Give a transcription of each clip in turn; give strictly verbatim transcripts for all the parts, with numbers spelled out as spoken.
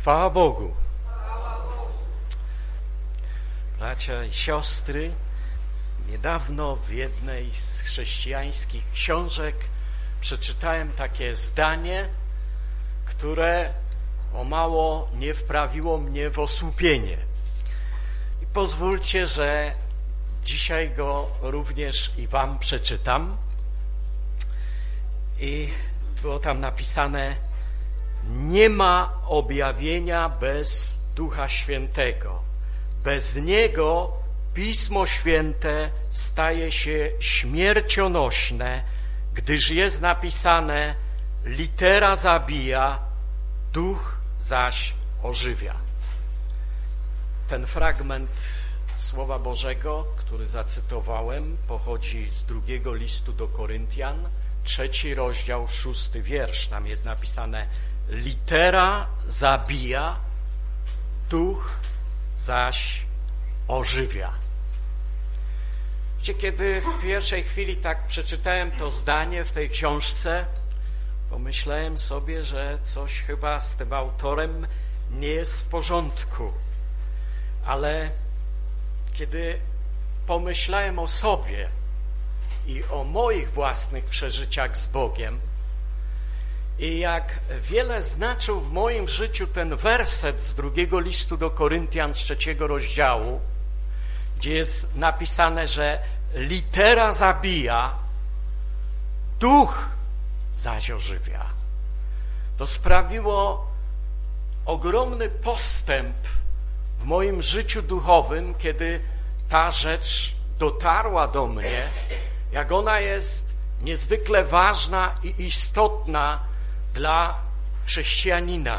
Chwała Bogu. Bracia i siostry, niedawno w jednej z chrześcijańskich książek przeczytałem takie zdanie, które o mało nie wprawiło mnie w osłupienie. I pozwólcie, że dzisiaj go również i wam przeczytam. I było tam napisane: nie ma objawienia bez Ducha Świętego. Bez Niego Pismo Święte staje się śmiercionośne, gdyż jest napisane: litera zabija, duch zaś ożywia. Ten fragment Słowa Bożego, który zacytowałem, pochodzi z drugiego listu do Koryntian, trzeci rozdział, szósty wiersz. Tam jest napisane: litera zabija, duch zaś ożywia. Wiecie, kiedy w pierwszej chwili tak przeczytałem to zdanie w tej książce, pomyślałem sobie, że coś chyba z tym autorem nie jest w porządku. Ale kiedy pomyślałem o sobie i o moich własnych przeżyciach z Bogiem i jak wiele znaczył w moim życiu ten werset z drugiego listu do Koryntian, z trzeciego rozdziału, gdzie jest napisane, że litera zabija, duch zaś ożywia. To sprawiło ogromny postęp w moim życiu duchowym, kiedy ta rzecz dotarła do mnie, jak ona jest niezwykle ważna i istotna dla chrześcijanina.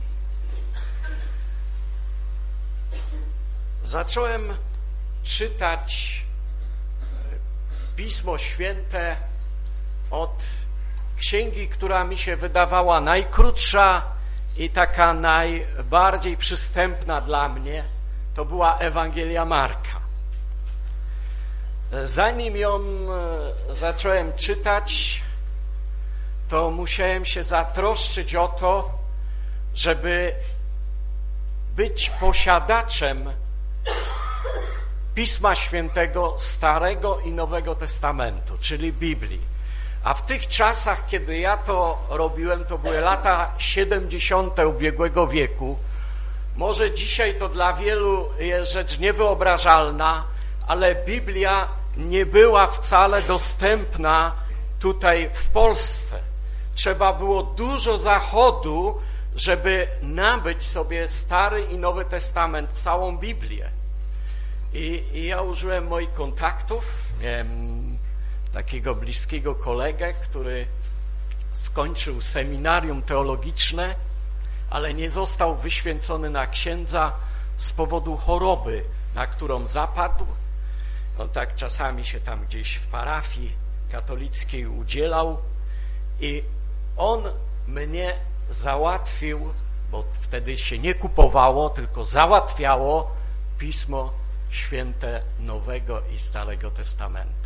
Zacząłem czytać Pismo Święte od księgi, która mi się wydawała najkrótsza i taka najbardziej przystępna dla mnie. To była Ewangelia Marka. Zanim ją zacząłem czytać, to musiałem się zatroszczyć o to, żeby być posiadaczem Pisma Świętego Starego i Nowego Testamentu, czyli Biblii. A w tych czasach, kiedy ja to robiłem, to były lata siedemdziesiąte ubiegłego wieku. Może dzisiaj to dla wielu jest rzecz niewyobrażalna, ale Biblia nie była wcale dostępna tutaj w Polsce. Trzeba było dużo zachodu, żeby nabyć sobie Stary i Nowy Testament, całą Biblię. I, i ja użyłem moich kontaktów. Miałem takiego bliskiego kolegę, który skończył seminarium teologiczne, ale nie został wyświęcony na księdza z powodu choroby, na którą zapadł. On tak czasami się tam gdzieś w parafii katolickiej udzielał i on mnie załatwił, bo wtedy się nie kupowało, tylko załatwiało Pismo Święte Nowego i Starego Testamentu.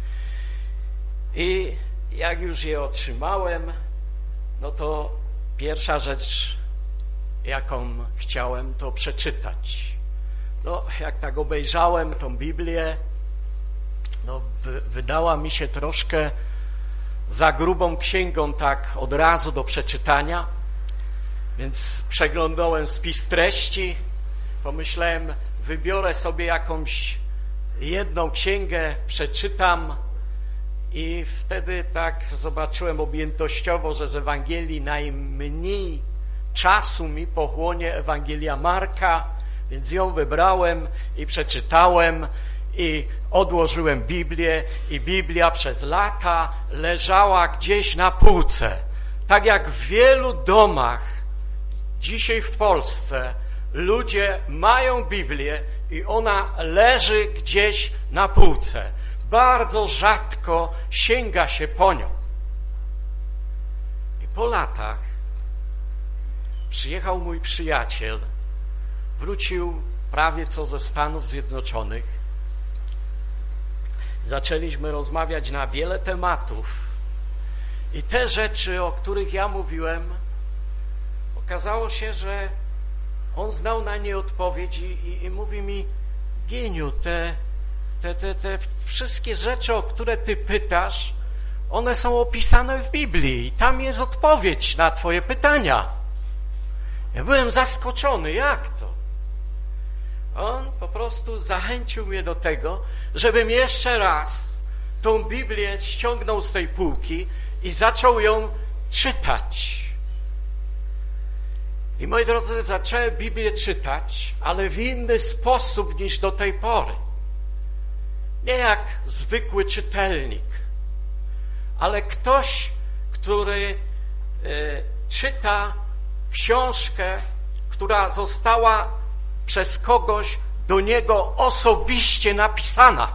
I jak już je otrzymałem, no to pierwsza rzecz, jaką chciałem, to przeczytać. No, jak tak obejrzałem tą Biblię, no, wydała mi się troszkę za grubą księgą tak od razu do przeczytania, więc przeglądałem spis treści, pomyślałem, wybiorę sobie jakąś jedną księgę, przeczytam i wtedy tak zobaczyłem objętościowo, że z Ewangelii najmniej czasu mi pochłonie Ewangelia Marka, więc ją wybrałem i przeczytałem i odłożyłem Biblię i Biblia przez lata leżała gdzieś na półce. Tak jak w wielu domach dzisiaj w Polsce ludzie mają Biblię i ona leży gdzieś na półce. Bardzo rzadko sięga się po nią. I po latach przyjechał mój przyjaciel, wrócił prawie co ze Stanów Zjednoczonych. Zaczęliśmy rozmawiać na wiele tematów i te rzeczy, o których ja mówiłem, okazało się, że on znał na nie odpowiedź i, i, i mówi mi: Gieniu, te, te, te, te wszystkie rzeczy, o które ty pytasz, one są opisane w Biblii i tam jest odpowiedź na twoje pytania. Ja byłem zaskoczony, jak to? On po prostu zachęcił mnie do tego, żebym jeszcze raz tą Biblię ściągnął z tej półki i zaczął ją czytać. I moi drodzy, zacząłem Biblię czytać, ale w inny sposób niż do tej pory. Nie jak zwykły czytelnik, ale ktoś, który y, czyta książkę, która została przez kogoś do niego osobiście napisana.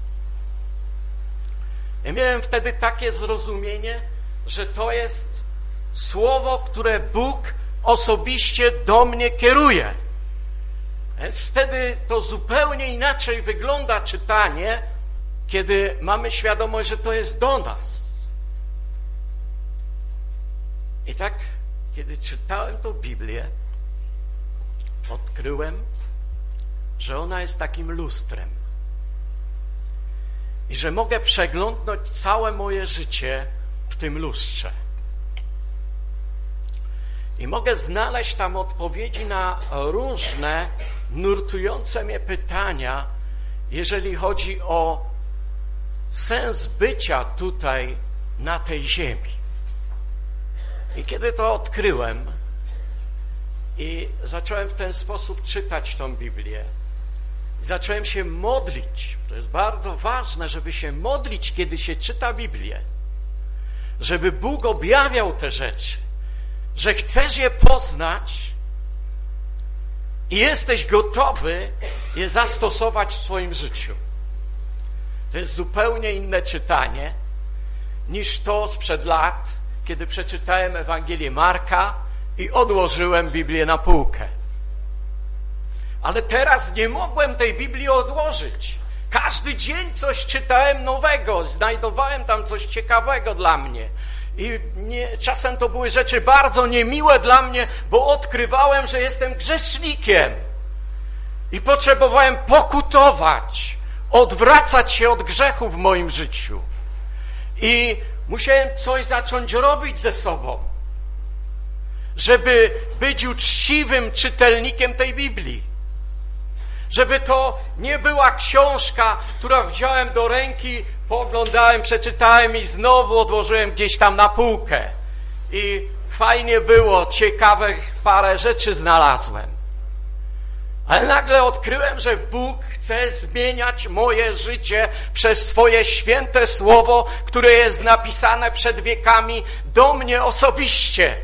Ja miałem wtedy takie zrozumienie, że to jest słowo, które Bóg osobiście do mnie kieruje. Więc wtedy to zupełnie inaczej wygląda czytanie, kiedy mamy świadomość, że to jest do nas. I tak, kiedy czytałem tą Biblię, odkryłem, że ona jest takim lustrem i że mogę przeglądnąć całe moje życie w tym lustrze. I mogę znaleźć tam odpowiedzi na różne nurtujące mnie pytania, jeżeli chodzi o sens bycia tutaj na tej ziemi. I kiedy to odkryłem i zacząłem w ten sposób czytać tą Biblię, zacząłem się modlić. To jest bardzo ważne, żeby się modlić, kiedy się czyta Biblię, żeby Bóg objawiał te rzeczy, że chcesz je poznać i jesteś gotowy je zastosować w swoim życiu. To jest zupełnie inne czytanie niż to sprzed lat, kiedy przeczytałem Ewangelię Marka i odłożyłem Biblię na półkę. Ale teraz nie mogłem tej Biblii odłożyć. Każdy dzień coś czytałem nowego, znajdowałem tam coś ciekawego dla mnie. I nie, czasem to były rzeczy bardzo niemiłe dla mnie, bo odkrywałem, że jestem grzesznikiem i potrzebowałem pokutować, odwracać się od grzechu w moim życiu. I musiałem coś zacząć robić ze sobą, żeby być uczciwym czytelnikiem tej Biblii. Żeby to nie była książka, która wziąłem do ręki, pooglądałem, przeczytałem i znowu odłożyłem gdzieś tam na półkę. I fajnie było, ciekawych parę rzeczy znalazłem. Ale nagle odkryłem, że Bóg chce zmieniać moje życie przez swoje święte słowo, które jest napisane przed wiekami do mnie osobiście.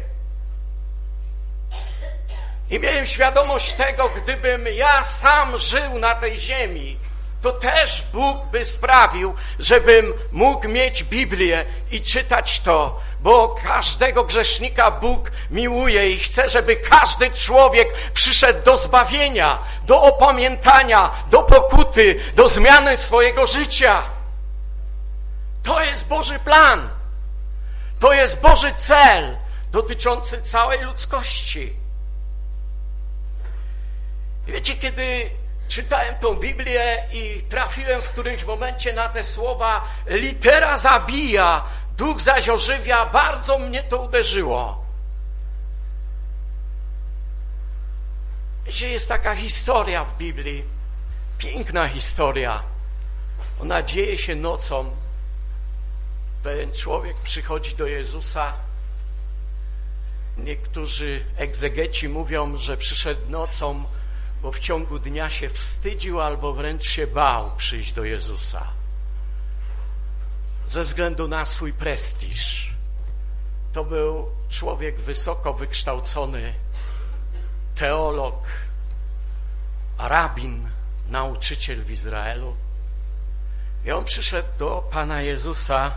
I miałem świadomość tego, gdybym ja sam żył na tej ziemi, to też Bóg by sprawił, żebym mógł mieć Biblię i czytać to, bo każdego grzesznika Bóg miłuje i chce, żeby każdy człowiek przyszedł do zbawienia, do opamiętania, do pokuty, do zmiany swojego życia. To jest Boży plan. To jest Boży cel dotyczący całej ludzkości. Wiecie, kiedy czytałem tą Biblię i trafiłem w którymś momencie na te słowa: litera zabija, duch zaś ożywia, bardzo mnie to uderzyło. Wiecie, jest taka historia w Biblii, piękna historia. Ona dzieje się nocą. Pewien człowiek przychodzi do Jezusa. Niektórzy egzegeci mówią, że przyszedł nocą, bo w ciągu dnia się wstydził albo wręcz się bał przyjść do Jezusa ze względu na swój prestiż. To był człowiek wysoko wykształcony, teolog, rabin, nauczyciel w Izraelu. I on przyszedł do Pana Jezusa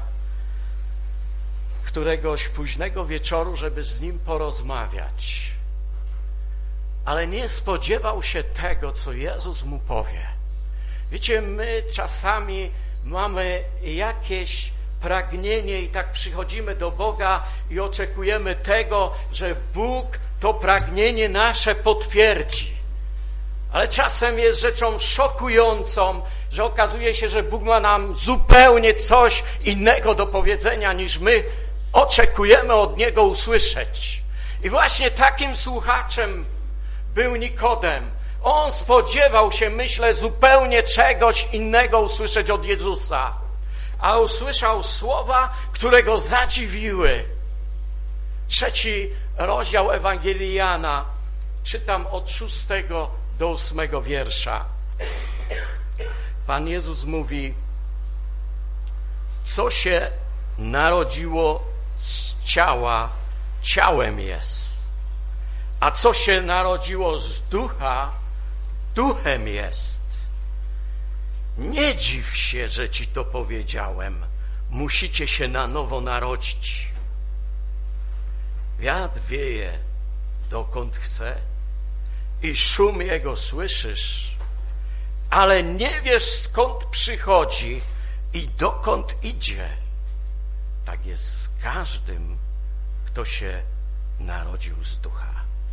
któregoś późnego wieczoru, żeby z Nim porozmawiać. Ale nie spodziewał się tego, co Jezus mu powie. Wiecie, my czasami mamy jakieś pragnienie i tak przychodzimy do Boga i oczekujemy tego, że Bóg to pragnienie nasze potwierdzi. Ale czasem jest rzeczą szokującą, że okazuje się, że Bóg ma nam zupełnie coś innego do powiedzenia, niż my oczekujemy od Niego usłyszeć. I właśnie takim słuchaczem był Nikodem. On spodziewał się, myślę, zupełnie czegoś innego usłyszeć od Jezusa. A usłyszał słowa, które go zadziwiły. Trzeci rozdział Ewangelii Jana. Czytam od szóstego do ósmego wiersza. Pan Jezus mówi: co się narodziło z ciała, ciałem jest, a co się narodziło z ducha, duchem jest. Nie dziw się, że ci to powiedziałem. Musicie się na nowo narodzić. Wiatr wieje dokąd chce i szum jego słyszysz, ale nie wiesz, skąd przychodzi i dokąd idzie. Tak jest z każdym, kto się narodził z ducha.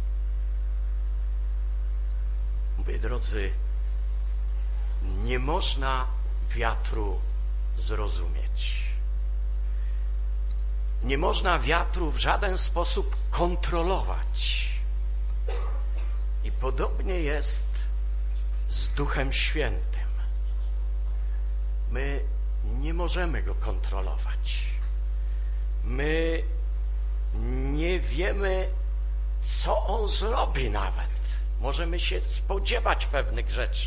Mówię, drodzy, nie można wiatru zrozumieć. Nie można wiatru w żaden sposób kontrolować. I podobnie jest z Duchem Świętym. My nie możemy go kontrolować. My nie wiemy, co on zrobi nawet. Możemy się spodziewać pewnych rzeczy.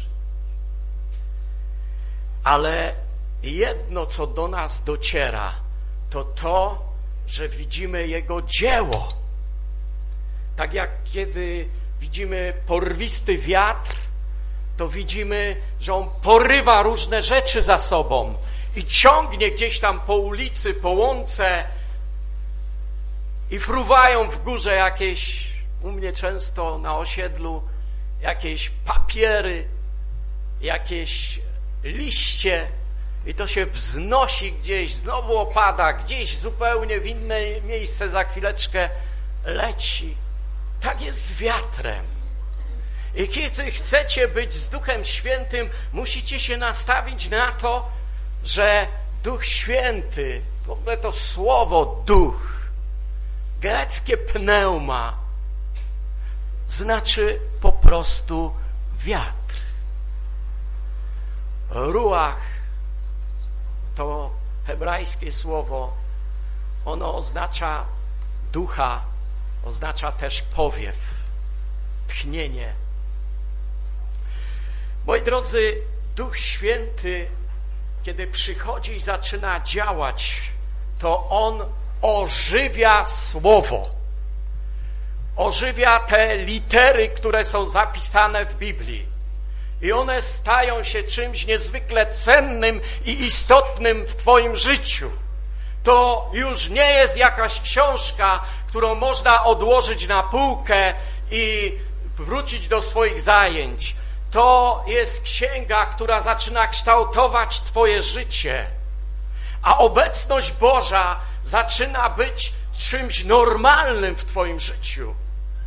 Ale jedno, co do nas dociera, to to, że widzimy jego dzieło. Tak jak kiedy widzimy porwisty wiatr, to widzimy, że on porywa różne rzeczy za sobą i ciągnie gdzieś tam po ulicy, po łące i fruwają w górze jakieś, u mnie często na osiedlu, jakieś papiery, jakieś liście i to się wznosi gdzieś, znowu opada, gdzieś zupełnie w inne miejsce za chwileczkę leci. Tak jest z wiatrem. I kiedy chcecie być z Duchem Świętym, musicie się nastawić na to, że Duch Święty, w ogóle to słowo duch, greckie pneuma, znaczy po prostu wiatr. Ruach to hebrajskie słowo, ono oznacza ducha, oznacza też powiew, tchnienie. Moi drodzy, Duch Święty, kiedy przychodzi i zaczyna działać, to On ożywia słowo. Ożywia te litery, które są zapisane w Biblii. I one stają się czymś niezwykle cennym i istotnym w twoim życiu. To już nie jest jakaś książka, którą można odłożyć na półkę i wrócić do swoich zajęć. To jest księga, która zaczyna kształtować twoje życie. A obecność Boża zaczyna być czymś normalnym w twoim życiu.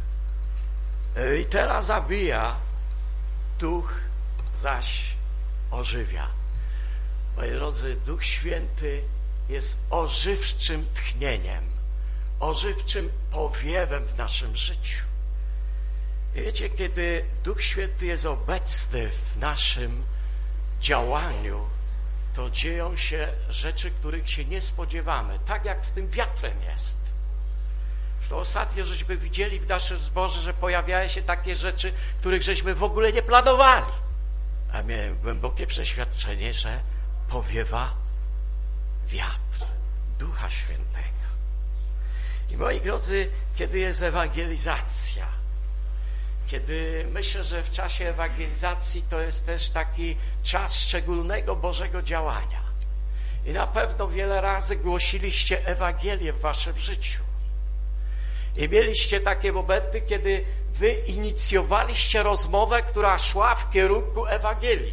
Litera zabija, Duch zaś ożywia. Moi drodzy, Duch Święty jest ożywczym tchnieniem, ożywczym powiewem w naszym życiu. I wiecie, kiedy Duch Święty jest obecny w naszym działaniu, to dzieją się rzeczy, których się nie spodziewamy, tak jak z tym wiatrem jest. To ostatnio żeśmy widzieli w naszym zborze, że pojawiają się takie rzeczy, których żeśmy w ogóle nie planowali. A miałem głębokie przeświadczenie, że powiewa wiatr Ducha Świętego. I moi drodzy, kiedy jest ewangelizacja, kiedy myślę, że w czasie ewangelizacji to jest też taki czas szczególnego Bożego działania. I na pewno wiele razy głosiliście Ewangelię w waszym życiu. I mieliście takie momenty, kiedy wy inicjowaliście rozmowę, która szła w kierunku Ewangelii.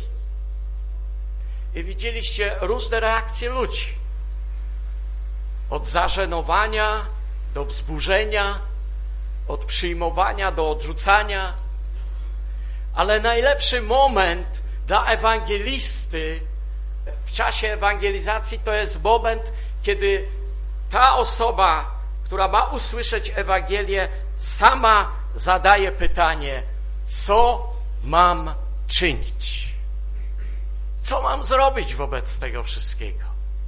I widzieliście różne reakcje ludzi. Od zażenowania do wzburzenia, od przyjmowania do odrzucania, ale najlepszy moment dla ewangelisty w czasie ewangelizacji to jest moment, kiedy ta osoba, która ma usłyszeć Ewangelię, sama zadaje pytanie, co mam czynić? Co mam zrobić wobec tego wszystkiego?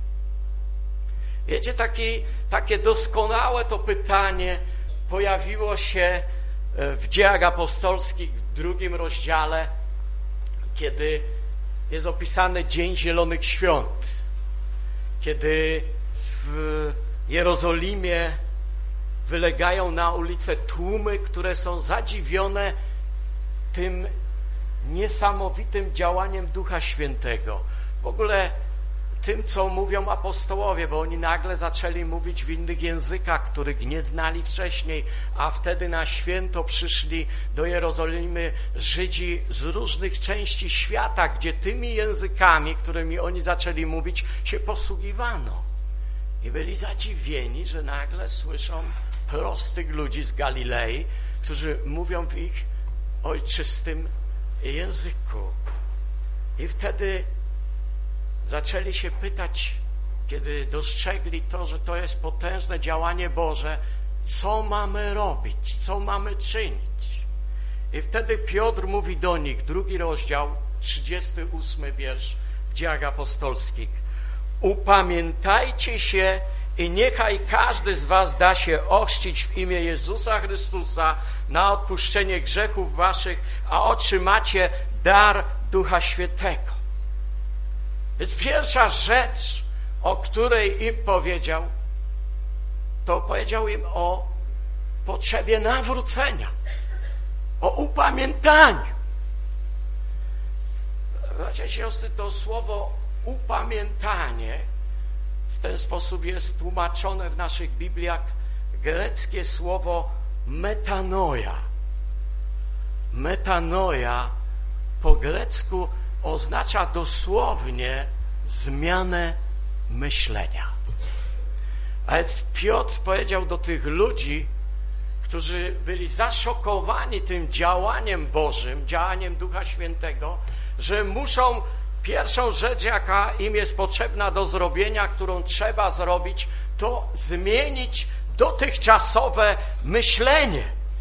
Wiecie, taki, takie doskonałe to pytanie pojawiło się w Dziejach Apostolskich w drugim rozdziale, kiedy jest opisany Dzień Zielonych Świąt, kiedy w Jerozolimie wylegają na ulicę tłumy, które są zadziwione tym niesamowitym działaniem Ducha Świętego. W ogóle tym, co mówią apostołowie, bo oni nagle zaczęli mówić w innych językach, których nie znali wcześniej, a wtedy na święto przyszli do Jerozolimy Żydzi z różnych części świata, gdzie tymi językami, którymi oni zaczęli mówić, się posługiwano. I byli zadziwieni, że nagle słyszą prostych ludzi z Galilei, którzy mówią w ich ojczystym języku. I wtedy zaczęli się pytać, kiedy dostrzegli to, że to jest potężne działanie Boże, co mamy robić, co mamy czynić. I wtedy Piotr mówi do nich, drugi rozdział, trzydziesty ósmy wiersz w Dziejach Apostolskich. Upamiętajcie się i niechaj każdy z was da się ochrzcić w imię Jezusa Chrystusa na odpuszczenie grzechów waszych, a otrzymacie dar Ducha Świętego. Więc pierwsza rzecz, o której im powiedział, to powiedział im o potrzebie nawrócenia, o upamiętaniu. Bracia, siostry, to słowo upamiętanie w ten sposób jest tłumaczone w naszych Bibliach greckie słowo metanoia. Metanoia po grecku oznacza dosłownie zmianę myślenia. A więc Piotr powiedział do tych ludzi, którzy byli zaszokowani tym działaniem Bożym, działaniem Ducha Świętego, że muszą pierwszą rzecz, jaka im jest potrzebna do zrobienia, którą trzeba zrobić, to zmienić dotychczasowe myślenie.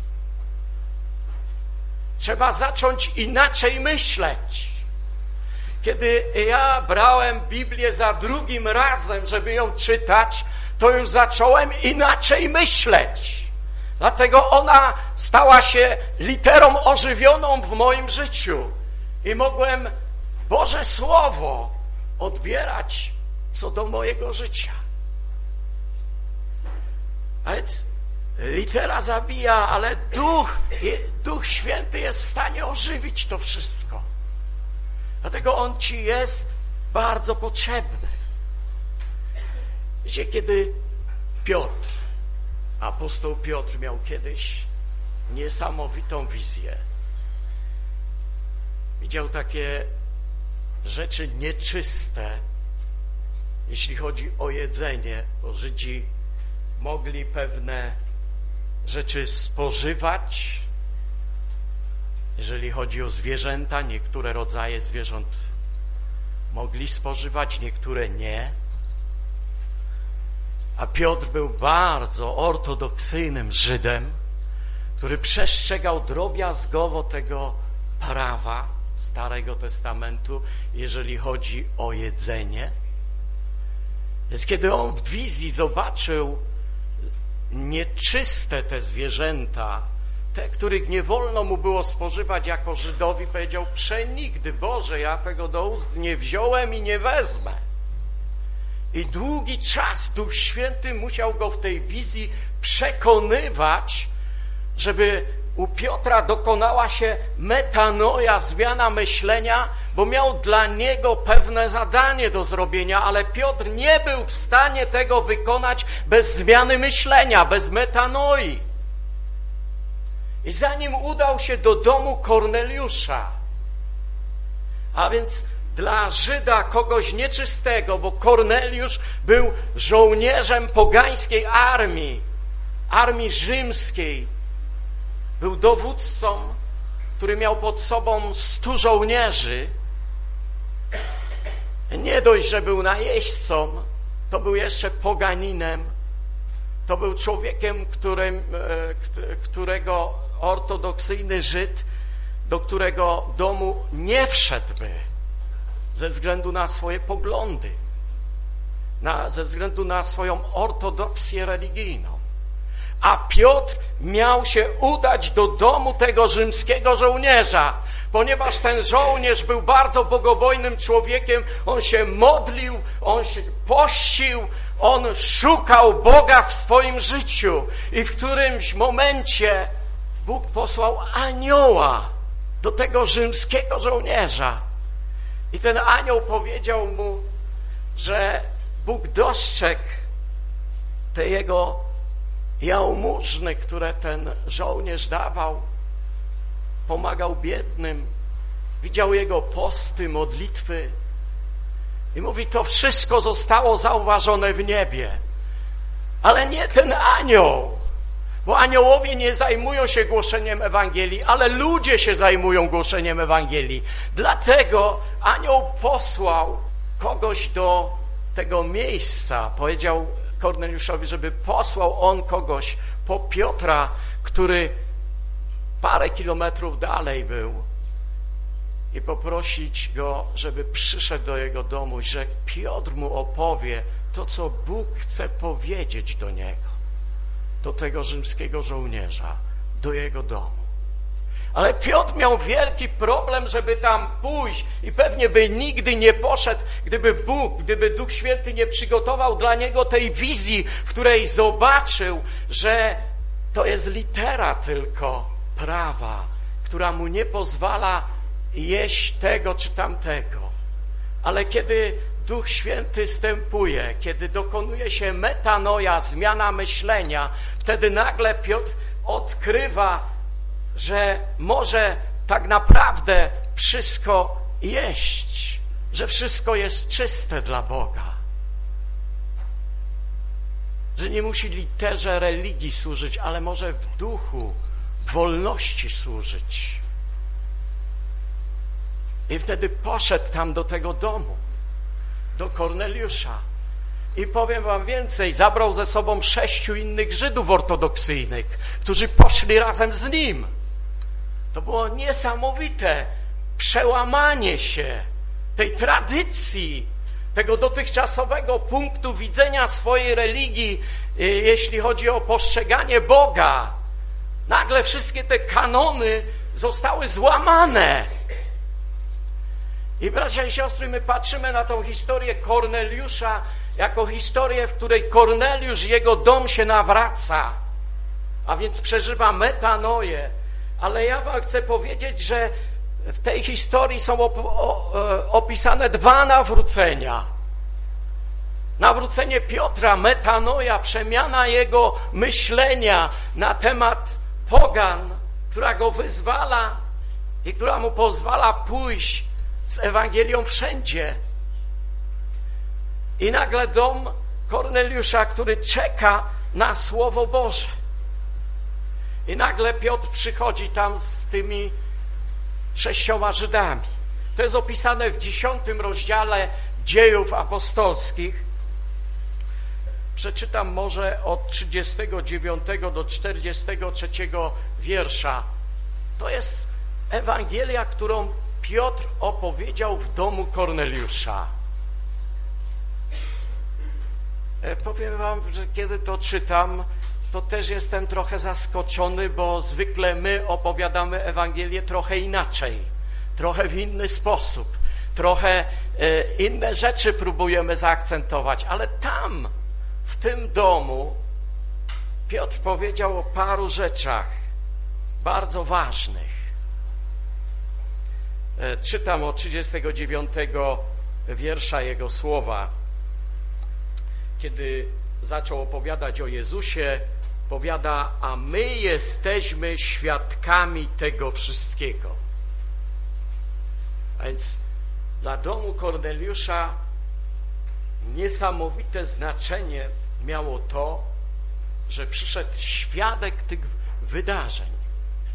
Trzeba zacząć inaczej myśleć. Kiedy ja brałem Biblię za drugim razem, żeby ją czytać, to już zacząłem inaczej myśleć. Dlatego ona stała się literą ożywioną w moim życiu. I mogłem Boże Słowo odbierać co do mojego życia. A więc litera zabija, ale Duch, Duch Święty jest w stanie ożywić to wszystko. Dlatego On ci jest bardzo potrzebny. Wiecie, kiedy Piotr, apostoł Piotr miał kiedyś niesamowitą wizję. Widział takie rzeczy nieczyste, jeśli chodzi o jedzenie, bo Żydzi mogli pewne rzeczy spożywać. Jeżeli chodzi o zwierzęta, niektóre rodzaje zwierząt mogli spożywać, niektóre nie. A Piotr był bardzo ortodoksyjnym Żydem, który przestrzegał drobiazgowo tego prawa Starego Testamentu, jeżeli chodzi o jedzenie. Więc kiedy on w wizji zobaczył nieczyste te zwierzęta, te, których nie wolno mu było spożywać jako Żydowi, powiedział: przenigdy, Boże, ja tego do ust nie wziąłem i nie wezmę. I długi czas Duch Święty musiał go w tej wizji przekonywać, żeby u Piotra dokonała się metanoja, zmiana myślenia, bo miał dla niego pewne zadanie do zrobienia, ale Piotr nie był w stanie tego wykonać bez zmiany myślenia, bez metanoi. I zanim udał się do domu Korneliusza, a więc dla Żyda kogoś nieczystego, bo Korneliusz był żołnierzem pogańskiej armii, armii rzymskiej, Był dowódcą, który miał pod sobą stu żołnierzy. Nie dość, że był najeźdźcą, to był jeszcze poganinem. To był człowiekiem, którym, którego ortodoksyjny Żyd, do którego domu nie wszedłby ze względu na swoje poglądy, na, ze względu na swoją ortodoksję religijną. A Piotr miał się udać do domu tego rzymskiego żołnierza, ponieważ ten żołnierz był bardzo bogobojnym człowiekiem, on się modlił, on się pościł, on szukał Boga w swoim życiu i w którymś momencie Bóg posłał anioła do tego rzymskiego żołnierza. I ten anioł powiedział mu, że Bóg dostrzegł te jego jałmużny, które ten żołnierz dawał, pomagał biednym, widział jego posty, modlitwy i mówi, to wszystko zostało zauważone w niebie, ale nie ten anioł, bo aniołowie nie zajmują się głoszeniem Ewangelii, ale ludzie się zajmują głoszeniem Ewangelii. Dlatego anioł posłał kogoś do tego miejsca, powiedział Korneliuszowi, żeby posłał on kogoś po Piotra, który parę kilometrów dalej był, i poprosić go, żeby przyszedł do jego domu, że Piotr mu opowie to, co Bóg chce powiedzieć do niego, do tego rzymskiego żołnierza, do jego domu. Ale Piotr miał wielki problem, żeby tam pójść i pewnie by nigdy nie poszedł, gdyby Bóg, gdyby Duch Święty nie przygotował dla niego tej wizji, w której zobaczył, że to jest litera tylko prawa, która mu nie pozwala jeść tego czy tamtego. Ale kiedy Duch Święty wstępuje, kiedy dokonuje się metanoja, zmiana myślenia, wtedy nagle Piotr odkrywa, że może tak naprawdę wszystko jeść, że wszystko jest czyste dla Boga, że nie musi literze religii służyć, ale może w duchu wolności służyć. I wtedy poszedł tam do tego domu, do Korneliusza. I powiem wam więcej, zabrał ze sobą sześciu innych Żydów ortodoksyjnych, którzy poszli razem z nim. To było niesamowite przełamanie się tej tradycji, tego dotychczasowego punktu widzenia swojej religii, jeśli chodzi o postrzeganie Boga. Nagle wszystkie te kanony zostały złamane. I bracia i siostry, my patrzymy na tą historię Korneliusza jako historię, w której Korneliusz, jego dom się nawraca, a więc przeżywa metanoję. Ale ja wam chcę powiedzieć, że w tej historii są op o, opisane dwa nawrócenia. Nawrócenie Piotra, metanoja, przemiana jego myślenia na temat pogan, która go wyzwala i która mu pozwala pójść z Ewangelią wszędzie. I nagle dom Korneliusza, który czeka na Słowo Boże. I nagle Piotr przychodzi tam z tymi sześcioma Żydami. To jest opisane w dziesiątym rozdziale Dziejów Apostolskich. Przeczytam może od trzydziestego dziewiątego do czterdziestego trzeciego wiersza. To jest Ewangelia, którą Piotr opowiedział w domu Korneliusza. Powiem wam, że kiedy to czytam, to też jestem trochę zaskoczony, bo zwykle my opowiadamy Ewangelię trochę inaczej, trochę w inny sposób, trochę inne rzeczy próbujemy zaakcentować, ale tam, w tym domu, Piotr powiedział o paru rzeczach bardzo ważnych. Czytam od trzydziestego dziewiątego wiersza jego słowa. Kiedy zaczął opowiadać o Jezusie, powiada, a my jesteśmy świadkami tego wszystkiego. A więc dla domu Korneliusza niesamowite znaczenie miało to, że przyszedł świadek tych wydarzeń.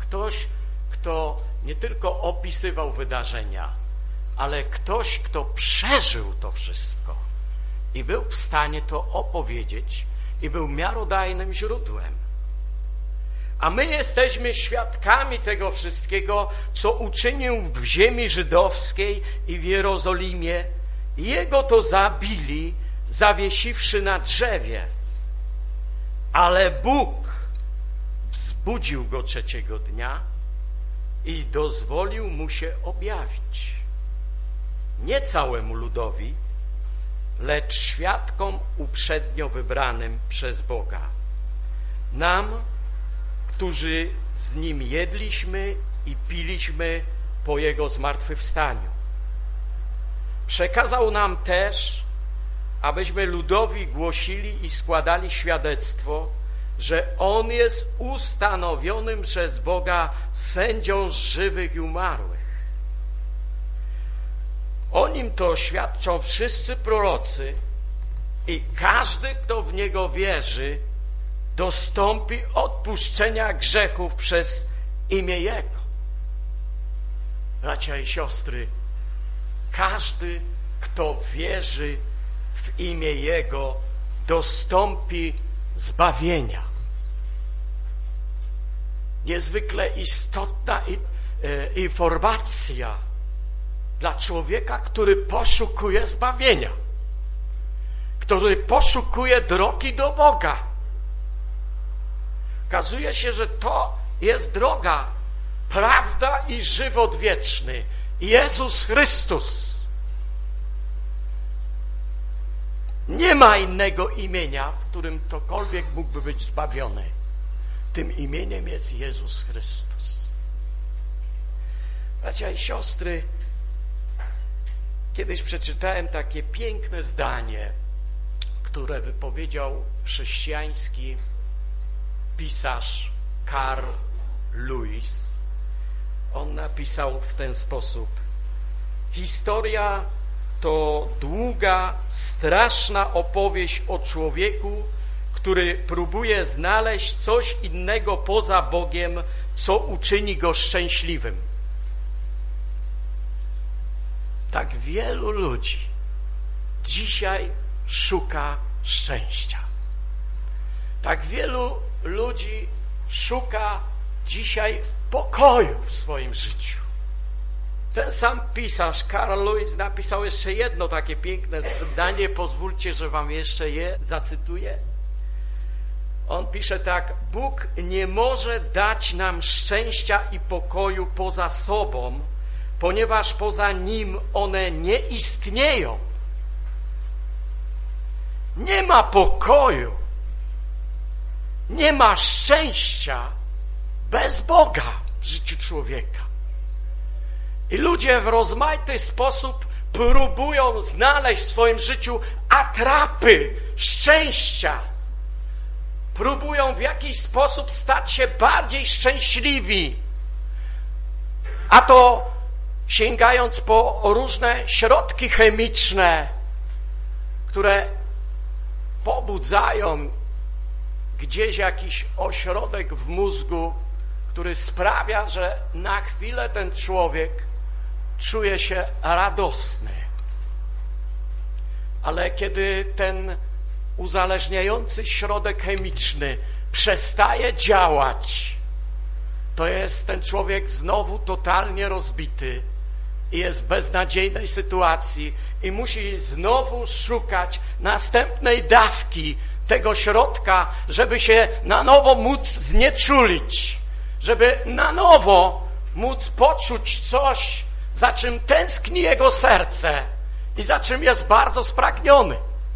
ktoś, kto nie tylko opisywał wydarzenia, ale ktoś, kto przeżył to wszystko i był w stanie to opowiedzieć i był miarodajnym źródłem. A my jesteśmy świadkami tego wszystkiego, co uczynił w ziemi żydowskiej i w Jerozolimie. Jego to zabili, zawiesiwszy na drzewie. Ale Bóg wzbudził go trzeciego dnia i dozwolił mu się objawić. Nie całemu ludowi, lecz świadkom uprzednio wybranym przez Boga. Nam, którzy z Nim jedliśmy i piliśmy po Jego zmartwychwstaniu. Przekazał nam też, abyśmy ludowi głosili i składali świadectwo, że On jest ustanowionym przez Boga sędzią z żywych i umarłych. O Nim to świadczą wszyscy prorocy i każdy, kto w Niego wierzy, dostąpi odpuszczenia grzechów przez imię Jego. Bracia i siostry, każdy, kto wierzy w imię Jego, dostąpi zbawienia. Niezwykle istotna informacja dla człowieka, który poszukuje zbawienia, który poszukuje drogi do Boga. Okazuje się, że to jest droga, prawda i żywot wieczny. Jezus Chrystus. Nie ma innego imienia, w którym ktokolwiek mógłby być zbawiony. Tym imieniem jest Jezus Chrystus. Bracia i siostry, kiedyś przeczytałem takie piękne zdanie, które wypowiedział chrześcijański pisarz Carl Lewis. On napisał w ten sposób: historia to długa, straszna opowieść o człowieku, który próbuje znaleźć coś innego poza Bogiem, co uczyni go szczęśliwym. Tak wielu ludzi dzisiaj szuka szczęścia. Tak wielu ludzi szuka dzisiaj pokoju w swoim życiu. Ten sam pisarz Carl Lewis napisał jeszcze jedno takie piękne zdanie, pozwólcie, że wam jeszcze je zacytuję. On pisze tak: Bóg nie może dać nam szczęścia i pokoju poza sobą, ponieważ poza Nim one nie istnieją. Nie ma pokoju, nie ma szczęścia bez Boga w życiu człowieka. I ludzie w rozmaity sposób próbują znaleźć w swoim życiu atrapy szczęścia. Próbują w jakiś sposób stać się bardziej szczęśliwi. A to sięgając po różne środki chemiczne, które pobudzają gdzieś jakiś ośrodek w mózgu, który sprawia, że na chwilę ten człowiek czuje się radosny. Ale kiedy ten uzależniający środek chemiczny przestaje działać, to jest ten człowiek znowu totalnie rozbity i jest w beznadziejnej sytuacji i musi znowu szukać następnej dawki tego środka, żeby się na nowo móc znieczulić, żeby na nowo móc poczuć coś, za czym tęskni jego serce i za czym jest bardzo spragniony.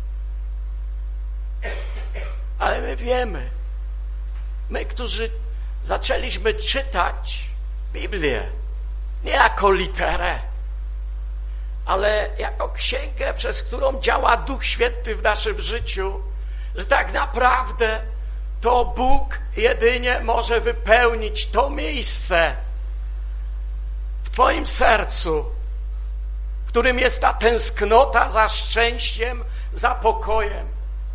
Ale my wiemy, my, którzy zaczęliśmy czytać Biblię nie jako literę, ale jako księgę, przez którą działa Duch Święty w naszym życiu, że tak naprawdę to Bóg jedynie może wypełnić to miejsce w twoim sercu, w którym jest ta tęsknota za szczęściem, za pokojem.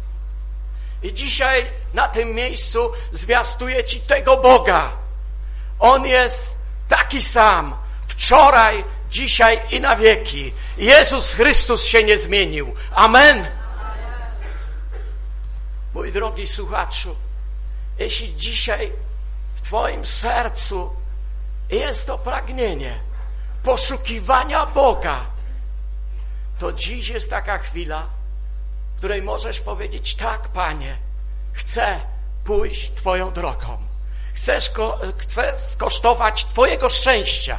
I dzisiaj na tym miejscu zwiastuję ci tego Boga. On jest taki sam, wczoraj, dzisiaj i na wieki. Jezus Chrystus się nie zmienił. Amen. Mój drogi słuchaczu, jeśli dzisiaj w twoim sercu jest to pragnienie poszukiwania Boga, to dziś jest taka chwila, w której możesz powiedzieć: tak, Panie, chcę pójść Twoją drogą. Chcę, sko chcę skosztować Twojego szczęścia.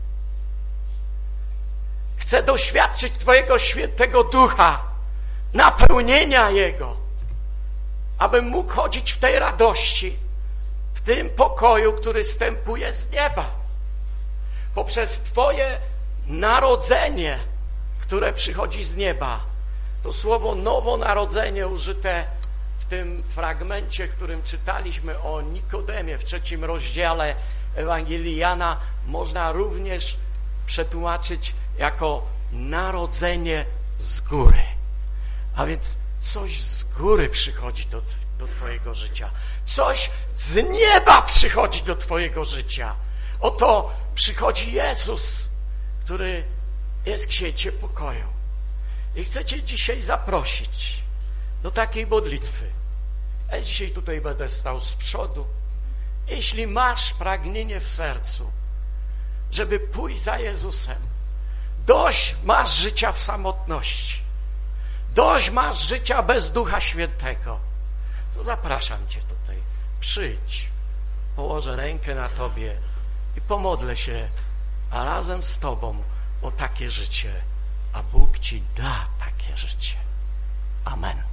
Chcę doświadczyć Twojego świętego ducha, napełnienia Jego, abym mógł chodzić w tej radości, w tym pokoju, który zstępuje z nieba. Poprzez Twoje narodzenie, które przychodzi z nieba. To słowo nowonarodzenie użyte w tym fragmencie, którym czytaliśmy o Nikodemie w trzecim rozdziale Ewangelii Jana, można również przetłumaczyć jako narodzenie z góry. A więc coś z góry przychodzi do, do twojego życia. Coś z nieba przychodzi do twojego życia. Oto przychodzi Jezus, który jest księciem pokoju. I chcę cię dzisiaj zaprosić do takiej modlitwy. Ja dzisiaj tutaj będę stał z przodu. Jeśli masz pragnienie w sercu, żeby pójść za Jezusem, dość masz życia w samotności, dość masz życia bez Ducha Świętego, to zapraszam cię tutaj. Przyjdź, położę rękę na tobie i pomodlę się, a razem z tobą o takie życie, a Bóg ci da takie życie. Amen.